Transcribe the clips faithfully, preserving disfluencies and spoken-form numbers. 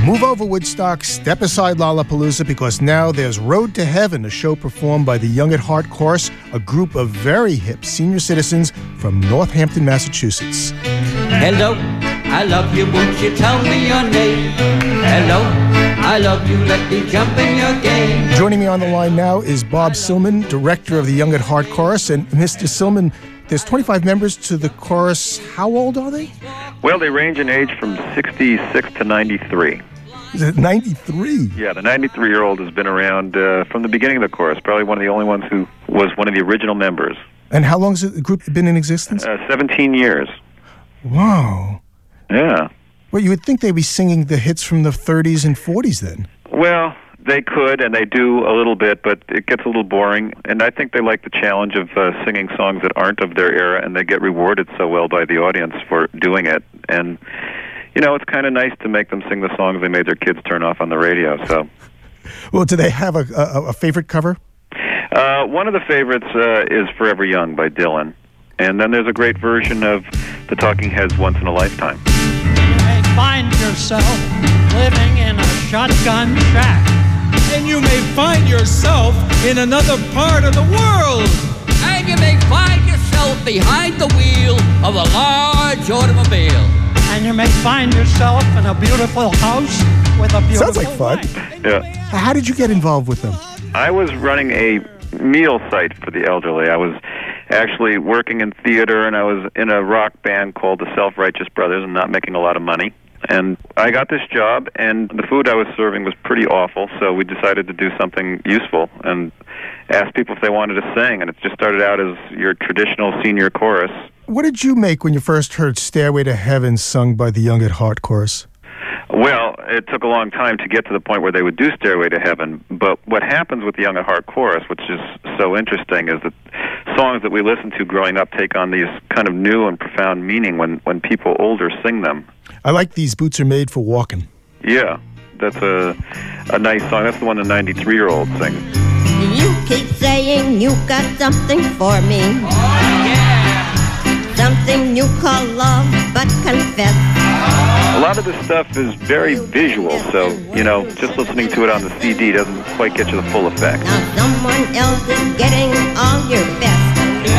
Move over, Woodstock. Step aside, Lollapalooza, because now there's Road to Heaven, a show performed by the Young at Heart Chorus, a group of very hip senior citizens from Northampton, Massachusetts. Hello, I love you, won't you tell me your name? Hello, I love you, let me jump in your game. Joining me on the line now is Bob Silman, director of the Young at Heart Chorus. And Mister Silman, there's twenty-five members to the chorus. How old are they? Well, they range in age from sixty-six to ninety-three. Is it ninety-three? Yeah, the ninety-three-year-old has been around uh, from the beginning of the chorus, probably one of the only ones who was one of the original members. And how long has the group been in existence? Uh, seventeen years. Wow. Yeah. Well, you would think they'd be singing the hits from the thirties and forties then. Well, they could, and they do a little bit, but it gets a little boring. And I think they like the challenge of uh, singing songs that aren't of their era, and they get rewarded so well by the audience for doing it. And, you know, it's kind of nice to make them sing the songs they made their kids turn off on the radio. So, well, do they have a, a, a favorite cover? Uh, one of the favorites uh, is Forever Young by Dylan. And then there's a great version of the Talking Heads' Once in a Lifetime. You may find yourself living in a shotgun shack. And you may find yourself in another part of the world. And you may find yourself behind the wheel of a large automobile. And you may find yourself in a beautiful house with a beautiful Sounds like fun. wife. Yeah. How did you get involved with them? I was running a meal site for the elderly. I was actually working in theater, and I was in a rock band called the Self-Righteous Brothers and not making a lot of money. And I got this job, and the food I was serving was pretty awful, so we decided to do something useful and asked people if they wanted to sing, and it just started out as your traditional senior chorus. What did you make when you first heard Stairway to Heaven sung by the Young at Heart Chorus? Well, it took a long time to get to the point where they would do Stairway to Heaven, but what happens with the Young at Heart Chorus, which is so interesting, is that songs that we listen to growing up take on these kind of new and profound meaning when, when people older sing them. I like These Boots Are Made for Walking. Yeah, that's a, a nice song. That's the one the ninety-three-year-old sings. You keep saying you got something for me. Oh, yeah! Something you call love, but confess. A lot of this stuff is very visual, so, you know, just listening to it on the C D doesn't quite get you the full effect. Now someone else is getting all your best.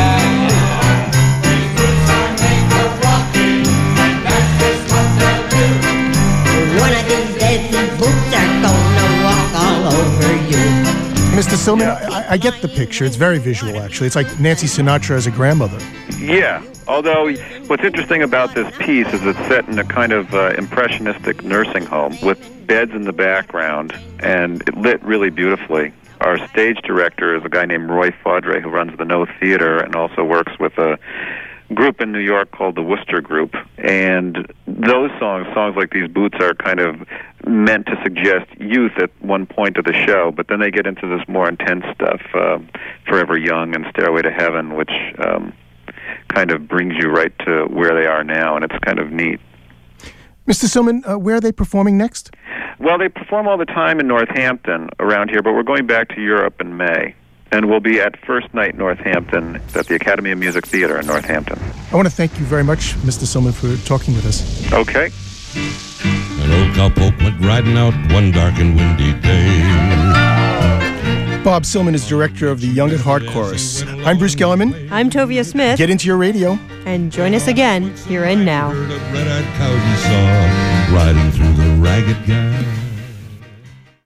One of these days, these boots are gonna walk all over you. Mister Silman, I, I get the picture. It's very visual, actually. It's like Nancy Sinatra as a grandmother. Yeah, although what's interesting about this piece is it's set in a kind of uh, impressionistic nursing home with beds in the background, and it lit really beautifully. Our stage director is a guy named Roy Faudre, who runs the No Theater and also works with a group in New York called the Worcester Group. And those songs, songs like These Boots, are kind of meant to suggest youth at one point of the show, but then they get into this more intense stuff, uh, Forever Young and Stairway to Heaven, which um, kind of brings you right to where they are now, and it's kind of neat. Mister Silman, uh, where are they performing next? Well, they perform all the time in Northampton around here, but we're going back to Europe in May. And we'll be at First Night Northampton at the Academy of Music Theater in Northampton. I want to thank you very much, Mister Silman, for talking with us. Okay. An old cowpoke went riding out one dark and windy day. Bob Silman is director of the Young at Heart Chorus. I'm Bruce Gellerman. I'm Tovia Smith. Get into your radio. And join us again here and now. Herd of red-eyed cows he saw riding through the ragged guy.